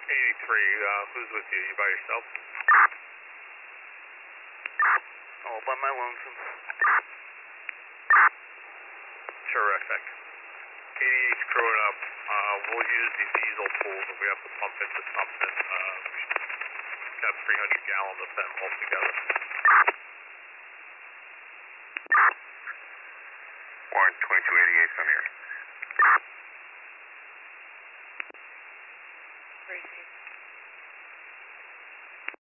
Who's with you? You by yourself? All by my lonesome. Terrific. KDH crewing up. We'll use these diesel pools if we have to pump into something. We got 300 gallons of them altogether. Warren 2288 from here.